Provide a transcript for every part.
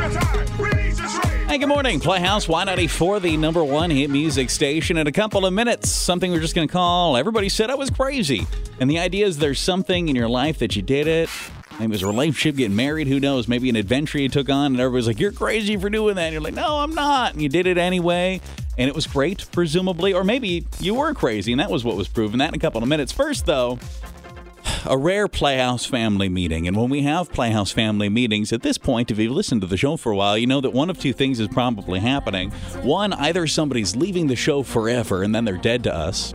Hey, good morning. Playhouse Y94, the number one hit music station. In a couple of minutes, something we're just going to call Everybody Said I Was Crazy. And the idea is there's something in your life that you did it. Maybe it was a relationship, getting married, who knows? Maybe an adventure you took on, and everybody's like, you're crazy for doing that. And you're like, no, I'm not. And you did it anyway. And it was great, presumably. Or maybe you were crazy, and that was what was proven. That in a couple of minutes. First, though, a rare Playhouse family meeting. And when we have Playhouse family meetings, at this point, if you've listened to the show for a while, you know that one of two things is probably happening. One, either somebody's leaving the show forever and then they're dead to us.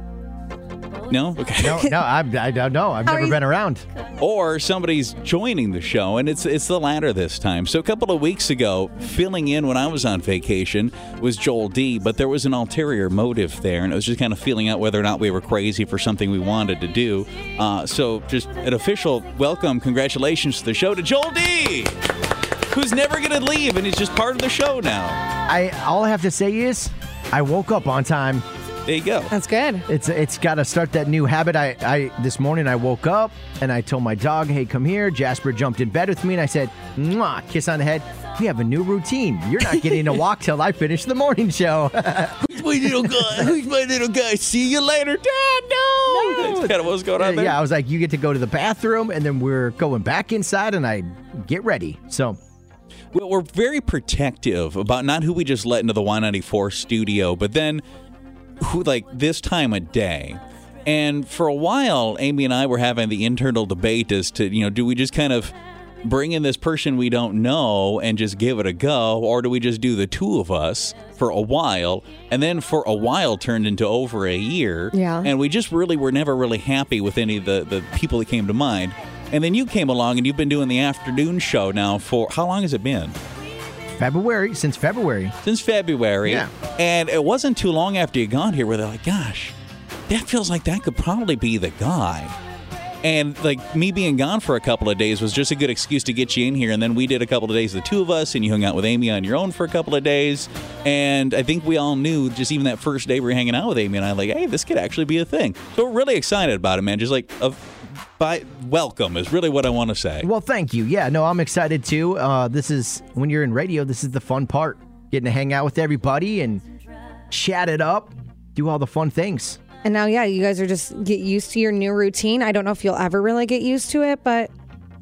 No? Okay. No, I don't know. I've never been around. Or somebody's joining the show, and it's the latter this time. So a couple of weeks ago, filling in when I was on vacation was Joel D., but there was an ulterior motive there, and it was just kind of feeling out whether or not we were crazy for something we wanted to do. So just an official welcome, congratulations to the show to Joel D., who's never going to leave, and he's just part of the show now. All I have to say is I woke up on time. There you go. That's good. It's got to start that new habit. I this morning I woke up and I told my dog, hey, come here. Jasper jumped in bed with me and I said, mwah, kiss on the head. We have a new routine. You're not getting a walk till I finish the morning show. Who's my little guy? Who's my little guy? See you later, Dad. No. That's kind of what's going on there. Yeah, I was like, you get to go to the bathroom and then we're going back inside and I get ready. So well, we're very protective about not who we just let into the Y94 studio, but then who, like, this time of day. And for a while, Amy and I were having the internal debate as to, do we just kind of bring in this person we don't know and just give it a go, or do we just do the two of us for a while, and then for a while turned into over a year. Yeah. And we just really were never really happy with any of the people that came to mind. And then you came along, and you've been doing the afternoon show now for, how long has it been? Since February. Since February. Yeah. And it wasn't too long after you got here where they're like, gosh, that feels like that could probably be the guy. And like me being gone for a couple of days was just a good excuse to get you in here. And then we did a couple of days, the two of us, and you hung out with Amy on your own for a couple of days. And I think we all knew just even that first day we were hanging out with Amy and I, like, hey, this could actually be a thing. So we're really excited about it, man. Just like welcome is really what I want to say. Well, thank you. Yeah, no, I'm excited too. This is, when you're in radio, this is the fun part. Getting to hang out with everybody and chat it up, do all the fun things. And now, yeah, you guys are just get used to your new routine. I don't know if you'll ever really get used to it, but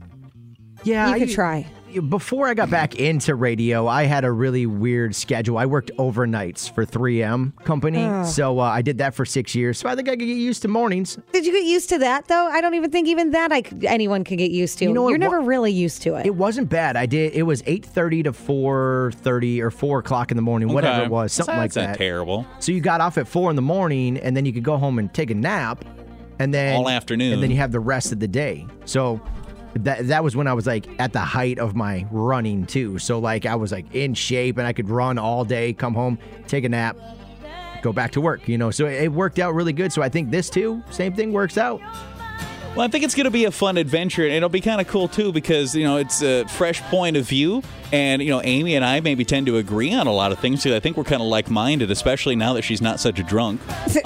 yeah, you could try. Before I got back into radio, I had a really weird schedule. I worked overnights for 3M company, so I did that for 6 years. So I think I could get used to mornings. Did you get used to that, though? I don't even think even that anyone could get used to. You're never really used to it. It wasn't bad. It was 8:30 to 4:30 or 4 o'clock in the morning, whatever it was, something like that. That's not terrible. So you got off at 4 in the morning, and then you could go home and take a nap, and then all afternoon, and then you have the rest of the day. So that was when I was like at the height of my running too. So like I was like in shape and I could run all day, come home, take a nap, go back to work, So it worked out really good. So I think this too, same thing works out. Well, I think it's going to be a fun adventure, and it'll be kind of cool, too, because, it's a fresh point of view, and, Amy and I maybe tend to agree on a lot of things, because I think we're kind of like-minded, especially now that she's not such a drunk.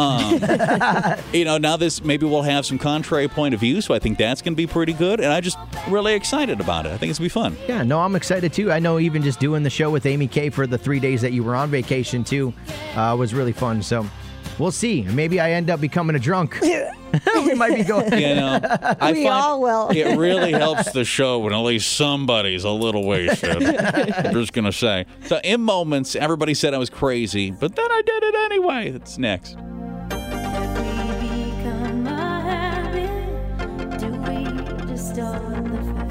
Now maybe we'll have some contrary point of view, so I think that's going to be pretty good, and I'm just really excited about it. I think it's going to be fun. Yeah, no, I'm excited, too. I know even just doing the show with Amy K for the 3 days that you were on vacation, too, was really fun, so we'll see. Maybe I end up becoming a drunk. We might be going. We all will. It really helps the show when at least somebody's a little wasted. I'm just going to say. So in moments, everybody said I was crazy, but then I did it anyway. That's next. Have we become a habit? Do we just start the